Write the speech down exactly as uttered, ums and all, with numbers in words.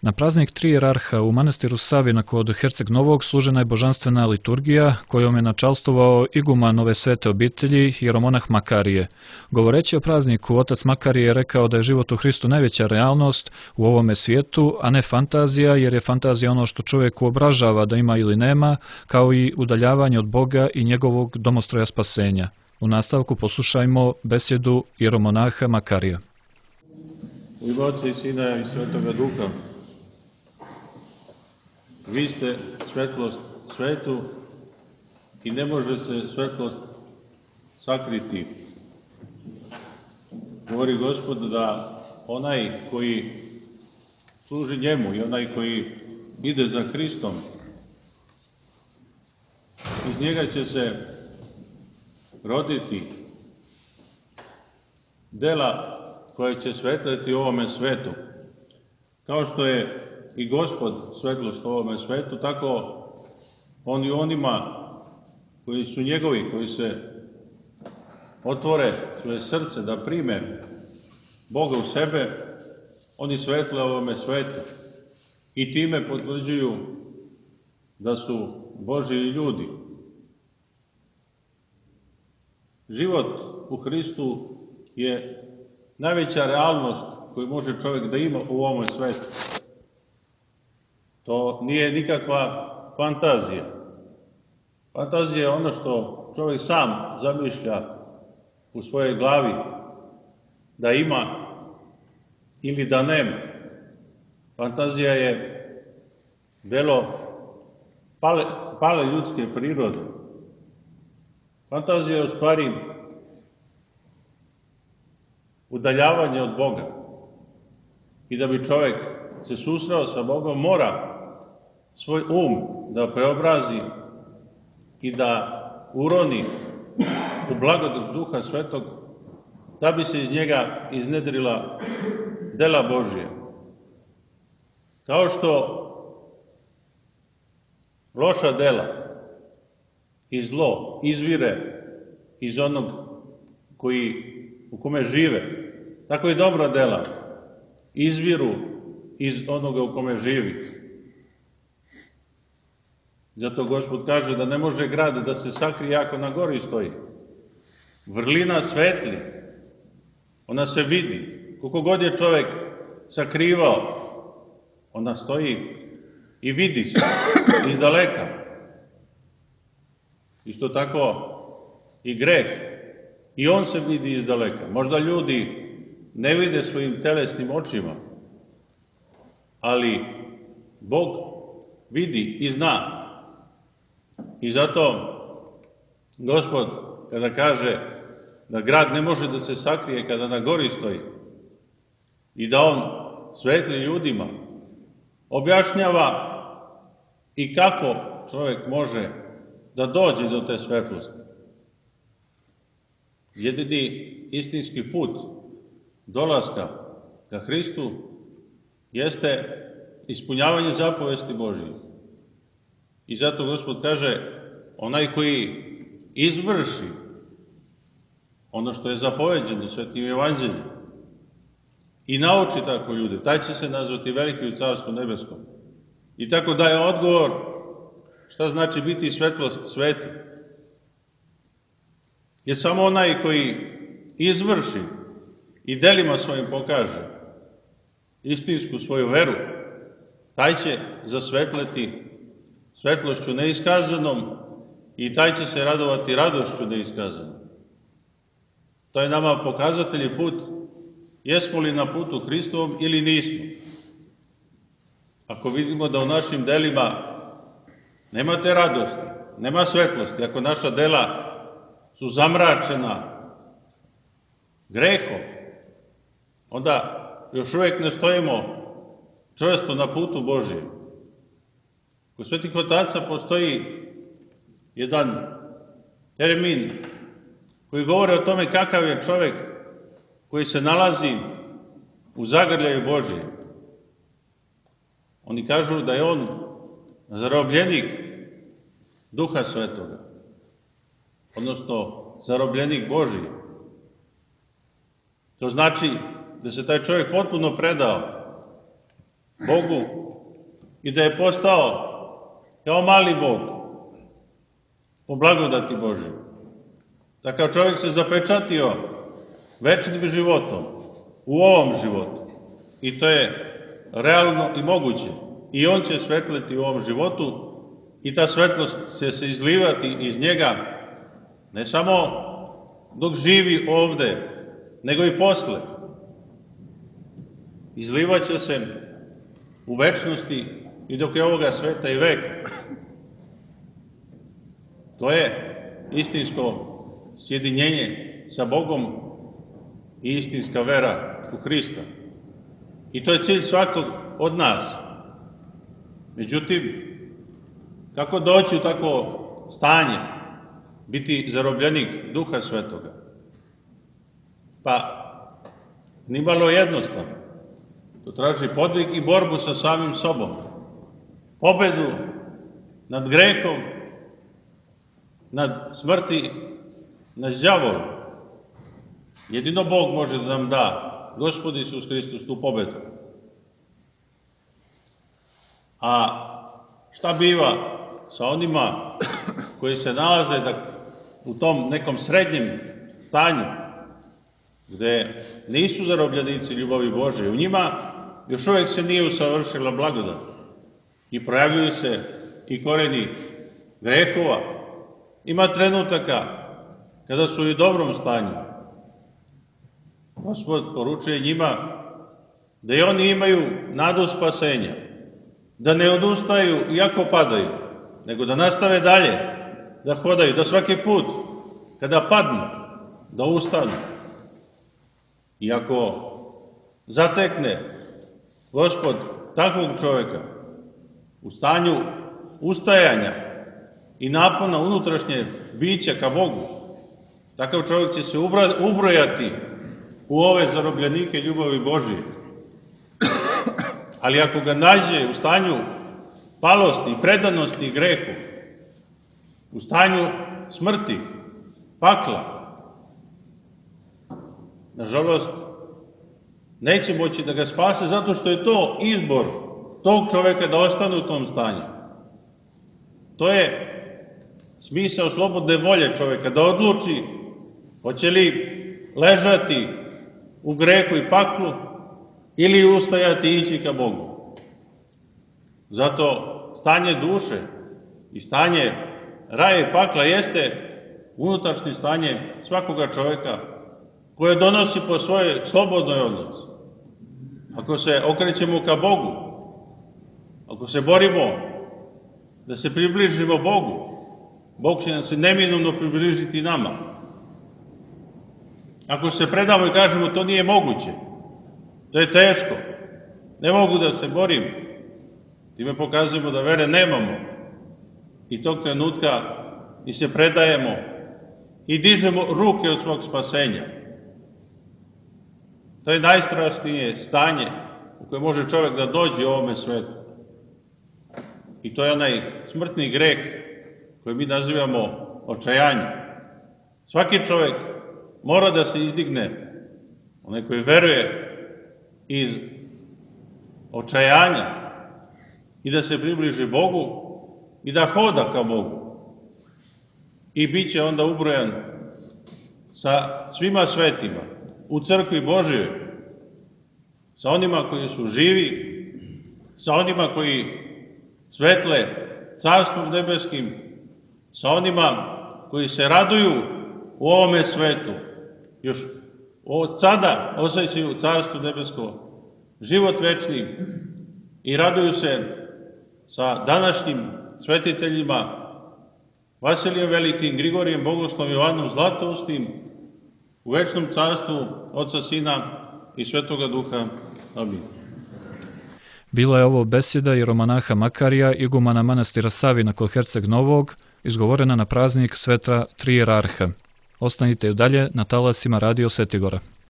Na praznik Trijerarha u manastiru Savina kod Herceg Novog služena je božanstvena liturgija kojom je načalstvovao iguman ove svete obitelji, jeromonah Makarije. Govoreći o prazniku, otac Makarije je rekao da je život u Hristu najveća realnost u ovome svijetu, a ne fantazija, jer je fantazija ono što čovjek uobražava da ima ili nema, kao i udaljavanje od Boga i njegovog domostroja spasenja. U nastavku poslušajmo besjedu jeromonaha Makarija. U ime Otca i Sina i Svetoga Duha. Vi ste svetlost svetu i ne može se svetlost sakriti. Govori Gospod da onaj koji služi njemu i onaj koji ide za Hristom, iz njega će se roditi dela koje će svetleti u ovome svetu. Kao što je i Gospod svetlost u ovome svetu, tako on i onima koji su njegovi, koji se otvore svoje srce da prime Boga u sebe, oni svetle u ovome svetu i time potvrđuju da su Božji ljudi. Život u Hristu je najveća realnost koju može čovjek da ima u ovom svetu. To nije nikakva fantazija. Fantazija je ono što čovjek sam zamišlja u svojoj glavi da ima ili da nema. Fantazija je delo pale, pale ljudske prirode. Fantazija je u stvari udaljavanje od Boga. I da bi čovjek se susreo sa Bogom, mora svoj um da preobrazi i da uroni u blagodat Duha Svetog, da bi se iz njega iznedrila dela Božije. Kao što loša dela i zlo izvire iz onog koji, u kome žive, tako i dobra dela izviru iz onoga u kome živi. Zato Gospod kaže da ne može grad da se sakrije ako na gori stoji. Vrlina svetli, ona se vidi. Koliko god je čovjek sakrivao, ona stoji i vidi se iz daleka. Isto tako i greh, i on se vidi iz daleka. Možda ljudi ne vide svojim telesnim očima, ali Bog vidi i zna. I zato Gospod, kada kaže da grad ne može da se sakrije kada na gori stoji i da on svetli ljudima, objašnjava i kako čovjek može da dođe do te svetlosti. Jedini istinski put dolaska ka Hristu jeste ispunjavanje zapovesti Božije. I zato Gospod kaže, onaj koji izvrši ono što je zapoveđeno Svetim Evanđeljem i nauči tako ljude, taj će se nazvati veliki u Carstvu nebeskom. I tako daje odgovor šta znači biti svetlost svetu. Jer samo onaj koji izvrši i delima svojim pokaže istinsku svoju veru, taj će zasvetleti svetlošću neiskazanom i taj će se radovati radošću neiskazanom. To je nama pokazatelj i put, jesmo li na putu Hristovom ili nismo. Ako vidimo da u našim delima nema te radosti, nema svetlosti, ako naša dela su zamračena grehom, onda još uvijek ne stojimo čvrsto na putu Božijem. Kod Svetih otaca postoji jedan termin koji govori o tome kakav je čovjek koji se nalazi u zagrljaju Božije. Oni kažu da je on zarobljenik Duha Svetoga, odnosno zarobljenik Božiji. To znači da se taj čovjek potpuno predao Bogu i da je postao kao mali Bog po blagodati Božje. Takav čovjek se zapečatio večnim životom u ovom životu i to je realno i moguće. I on će svetleti u ovom životu i ta svetlost će se izlivati iz njega ne samo dok živi ovde, nego i posle. Izlivaće se u večnosti i dok je ovoga sveta i veka. To je istinsko sjedinjenje sa Bogom i istinska vera u Hrista. I to je cilj svakog od nas. Međutim, kako doći u takvo stanje, biti zarobljenik Duha Svetoga? Pa, nimalo jednostavno. To traži podvig i borbu sa samim sobom. Pobedu nad grehom, nad smrti, nad đavolom. Jedino Bog može da nam da, Gospod Isus Hristos, tu pobedu. A šta biva sa onima koji se nalaze da, u tom nekom srednjem stanju, gde nisu zarobljenici ljubavi Božje, u njima još uvijek se nije usavršila blagodat i projavljuju se i koreni grehova. Ima trenutaka kada su i u dobrom stanju. Gospod poručuje njima da i oni imaju nadu spasenja, da ne odustaju iako padaju, nego da nastave dalje, da hodaju, da svaki put kada padnu, da ustanu. I ako zatekne Gospod takvog čovjeka u stanju ustajanja i napona unutrašnje bića ka Bogu, takav čovjek će se ubrojati u ove zarobljenike ljubavi Božije. Ali ako ga nađe u stanju palosti, predanosti i grehu, u stanju smrti, pakla, nažalost, neće moći da ga spase zato što je to izbor tog čoveka da ostane u tom stanju. To je smisao slobodne volje čoveka, da odluči hoće li ležati u grehu i paklu ili ustajati i ići ka Bogu. Zato stanje duše i stanje raja i pakla jeste unutrašnje stanje svakoga čoveka koje donosi po svojoj slobodnoj odluci. Ako se okrećemo ka Bogu, ako se borimo da se približimo Bogu, Bog će nam se neminovno približiti nama. Ako se predamo i kažemo to nije moguće, to je teško, ne mogu da se borim, time pokazujemo da vere nemamo i tog trenutka i se predajemo i dižemo ruke od svog spasenja. To je najstrašnije stanje u koje može čovjek da dođe u ovome svetu. I to je onaj smrtni greh koji mi nazivamo očajanje. Svaki čovjek mora da se izdigne, onaj koji veruje iz očajanja i da se približi Bogu i da hoda ka Bogu. I bit će onda ubrojan sa svima svetima u crkvi Božjoj, sa onima koji su živi, sa onima koji svetle carstvom nebeskim, sa onima koji se raduju u ovome svetu, još od sada osjećaju carstvo nebesko, život večni i raduju se sa današnjim svetiteljima Vasilijem Velikim, Grigorijem Bogoslovom, Jovanom Zlatoustim, u večnom carstvu Oca, Sina i Svetoga Duha. Amin. Bila je ovo besjeda jeromonaha Makarija, igumana manastira Savina kod Herceg Novog, izgovorena na praznik Sveta Tri Jerarha. Ostanite dalje na talasima Radio Svetigora.